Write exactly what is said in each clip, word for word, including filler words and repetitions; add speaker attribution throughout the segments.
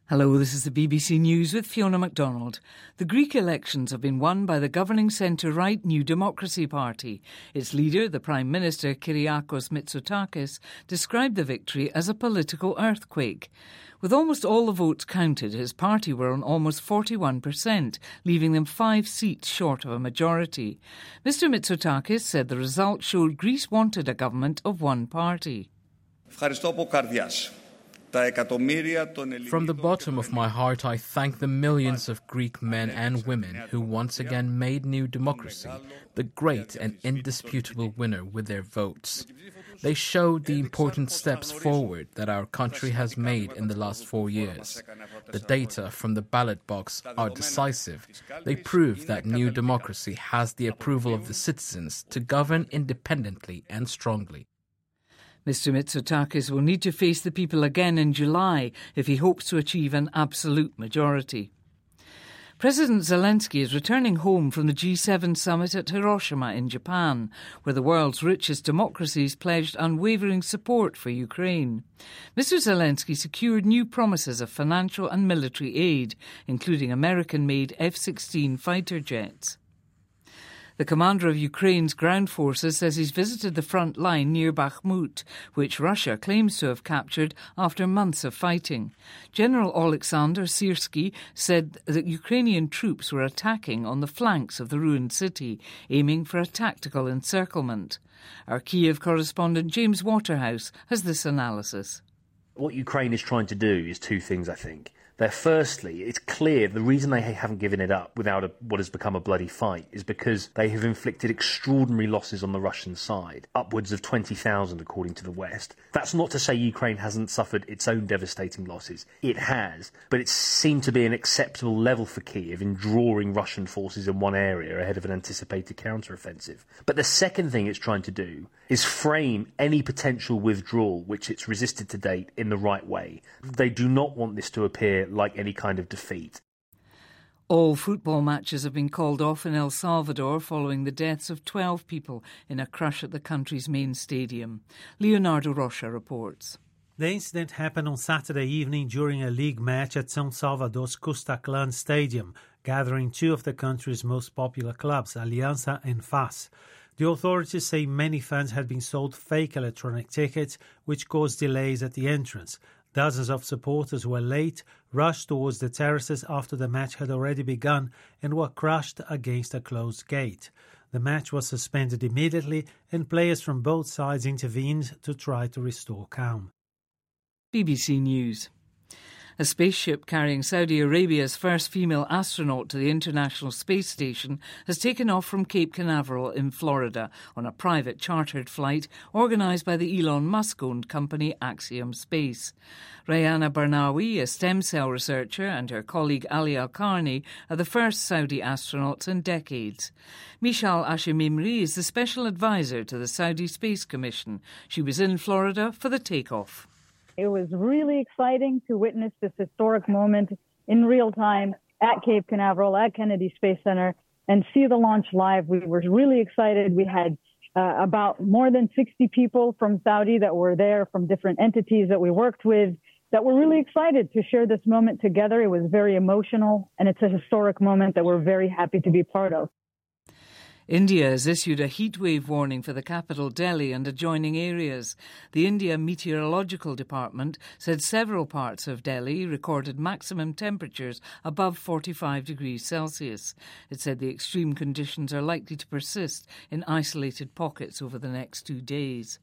Speaker 1: Hello, this is the B B C News with Fiona MacDonald. The Greek elections have been won by the governing centre-right New Democracy Party. Its leader, the Prime Minister Kyriakos Mitsotakis, described the victory as a political earthquake. With almost all the votes counted, his party were on almost forty-one percent, leaving them five seats short of a majority. Mr Mitsotakis said the result showed Greece wanted a government of one party.
Speaker 2: From the bottom of my heart, I thank the millions of Greek men and women who once again made New Democracy the great and indisputable winner with their votes. They showed the important steps forward that our country has made in the last four years. The data from the ballot box are decisive. They prove that New Democracy has the approval of the citizens to govern independently and strongly.
Speaker 1: Mr Mitsotakis will need to face the people again in July if he hopes to achieve an absolute majority. President Zelensky is returning home from the G seven summit at Hiroshima in Japan, where the world's richest democracies pledged unwavering support for Ukraine. Mr Zelensky secured new promises of financial and military aid, including American-made F sixteen fighter jets. The commander of Ukraine's ground forces says he's visited the front line near Bakhmut, which Russia claims to have captured after months of fighting. General Oleksandr Syrsky said that Ukrainian troops were attacking on the flanks of the ruined city, aiming for a tactical encirclement. Our Kiev correspondent James Waterhouse has this analysis.
Speaker 3: What Ukraine is trying to do is two things, I think. They're firstly, it's clear the reason they haven't given it up without a, what has become a bloody fight is because they have inflicted extraordinary losses on the Russian side, upwards of twenty thousand according to the West. That's not to say Ukraine hasn't suffered its own devastating losses. It has, but it seemed to be an acceptable level for Kiev in drawing Russian forces in one area ahead of an anticipated counteroffensive. But the second thing it's trying to do is frame any potential withdrawal, which it's resisted to date, in the right way. They do not want this to appear like any kind of defeat.
Speaker 1: All football matches have been called off in El Salvador following the deaths of twelve people in a crush at the country's main stadium. Leonardo Rocha reports.
Speaker 4: The incident happened on Saturday evening during a league match at São Salvador's Cuscatlán Stadium, gathering two of the country's most popular clubs, Alianza and F A S. The authorities say many fans had been sold fake electronic tickets, which caused delays at the entrance. Dozens of supporters were late, rushed towards the terraces after the match had already begun, and were crushed against a closed gate. The match was suspended immediately, and players from both sides intervened to try to restore calm.
Speaker 1: B B C News. A spaceship carrying Saudi Arabia's first female astronaut to the International Space Station has taken off from Cape Canaveral in Florida on a private chartered flight organised by the Elon Musk-owned company Axiom Space. Rayana Barnawi, a stem cell researcher, and her colleague Ali Al-Karni are the first Saudi astronauts in decades. Mishal Ashimimri is the special advisor to the Saudi Space Commission. She was in Florida for the takeoff.
Speaker 5: It was really exciting to witness this historic moment in real time at Cape Canaveral, at Kennedy Space Center, and see the launch live. We were really excited. We had uh, about more than sixty people from Saudi that were there, from different entities that we worked with, that were really excited to share this moment together. It was very emotional, and it's a historic moment that we're very happy to be part of.
Speaker 1: India has issued a heatwave warning for the capital Delhi and adjoining areas. The India Meteorological Department said several parts of Delhi recorded maximum temperatures above forty-five degrees Celsius. It said the extreme conditions are likely to persist in isolated pockets over the next two days.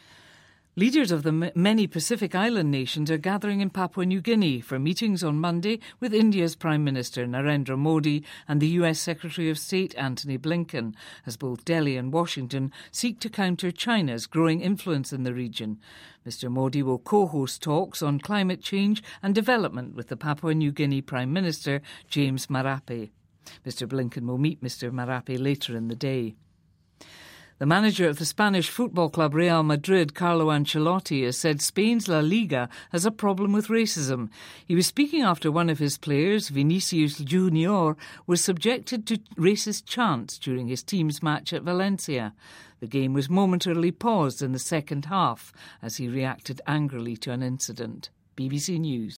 Speaker 1: Leaders of the many Pacific Island nations are gathering in Papua New Guinea for meetings on Monday with India's Prime Minister Narendra Modi and the U S Secretary of State Antony Blinken, as both Delhi and Washington seek to counter China's growing influence in the region. Mister Modi will co-host talks on climate change and development with the Papua New Guinea Prime Minister James Marape. Mister Blinken will meet Mister Marape later in the day. The manager of the Spanish football club Real Madrid, Carlo Ancelotti, has said Spain's La Liga has a problem with racism. He was speaking after one of his players, Vinicius Junior, was subjected to racist chants during his team's match at Valencia. The game was momentarily paused in the second half as he reacted angrily to an incident. B B C News.